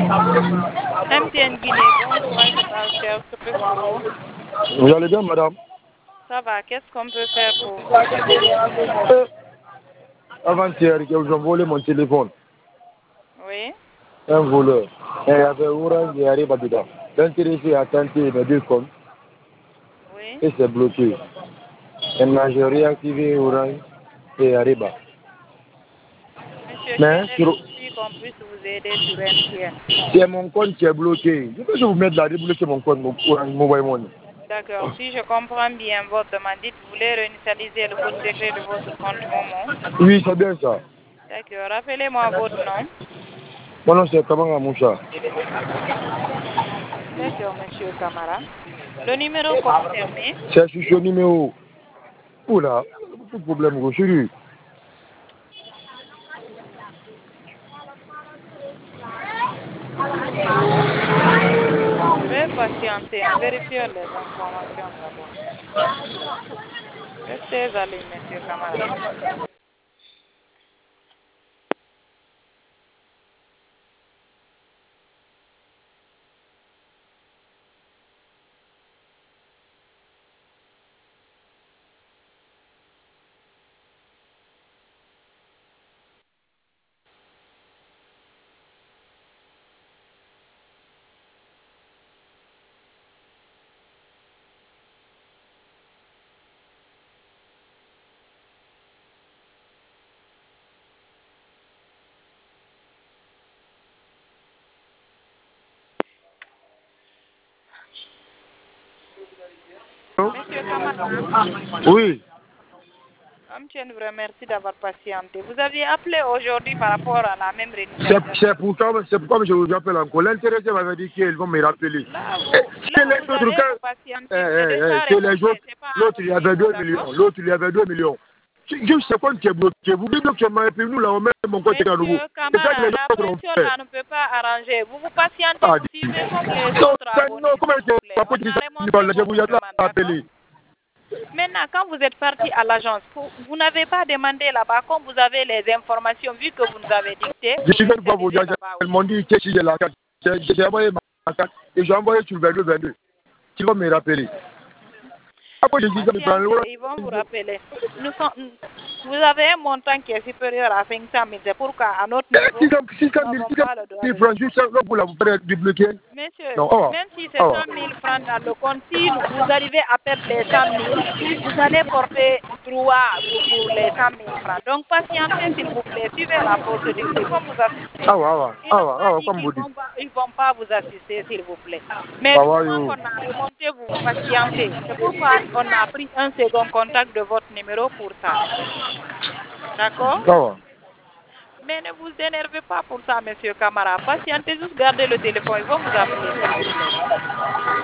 MTN Guinée, bonjour, Aïssata Alcher, que puis-je pour vous? Vous allez bien, madame? Ça va, qu'est-ce qu'on peut faire pour vous? Avant-hier, ils ont volé mon téléphone. Oui. Un voleur. Et il y avait Orange et Ariba dedans. L'intéressé a tenté mes deux comptes Oui. et c'est bloqué. Maintenant, j'ai réactivé Orange et Ariba. Monsieur, Mais quel est le souci qu'on puisse vous aider sur MTN? c'est mon compte qui est bloqué. Je peux vous mettre là, débloquer mon compte, mon Orange Mobile Money. D'accord, si je comprends bien votre demande, vous voulez réinitialiser le code secret de votre compte Momo? Oui, c'est bien ça. D'accord, rappelez-moi votre nom. Mon nom c'est Kamanga Moussa. D'accord, monsieur Camara. Le numéro concerné? C'est sur ce numéro. Oula, beaucoup de problèmes, gros chéri. Veuillez patienter, nous vérifions les informations d'abord. Restez à ligne, monsieur Camara. Monsieur Camara, Oui. je vous remercie d'avoir patienté. Vous aviez appelé aujourd'hui par rapport à la même réinitialisation. C'est pourquoi je vous appelle encore. L'intéressé m'avait dit qu'ils vont me rappeler. Là, vous allez vous patienter. J'ai déjà C'est les répondu. autres. C'est pas L'autre, il y avait 2 d'accord? millions. L'autre, il y avait 2 millions. Juste ce compte qui est bloqué. Vous débloquez et puis nous, là, on met mon compte à nouveau. Monsieur C'est ça que Camara, les la autres ont pression fait. là ne peut pas arranger. Vous vous patientez, Ah, vous suivez comme les non, autres abonnés, non, comment s'il est-ce vous que plaît. ça On peut dire a ça? remonté Je vous votre ai demande, d'accord? appelé. Maintenant, quand vous êtes parti à l'agence, vous n'avez pas demandé là-bas, comme vous avez les informations, vu que vous nous avez dicté, Je vous suis venu voir vos réinitialisez gars. là-bas Ils aussi. m'ont dit que si j'ai la carte, j'ai envoyé ma carte et j'ai envoyé sur le 22. Tu vas me rappeler. Après, je dis ça, Patientez, ils vont vous rappeler. Vous avez un montant qui est supérieur à 500 000. C'est pourquoi, à notre niveau, 600 nous 000 n'avons pas le droit de francs, juste là, pour la faire débloquer. Monsieur, Non, oh, même si c'est oh. 100 000 francs dans le compte, si vous arrivez à perdre les 100 000, vous allez porter droit pour les 100 000 francs. Donc, patientez, s'il vous plaît. Suivez la procédure. Ils vont vous assister. Ils n'ont pas dit Comme qu'ils vous dites. ne vont pas vous assister, s'il vous plaît. Mais du moment qu'on a remonté, vous patientez. C'est pourquoi on a pris un second contact de votre numéro pour ça. D'accord? Mais ne vous énervez pas pour ça, monsieur Camara. Patientez, juste gardez le téléphone. Ils vont vous appeler, s'il vous plaît.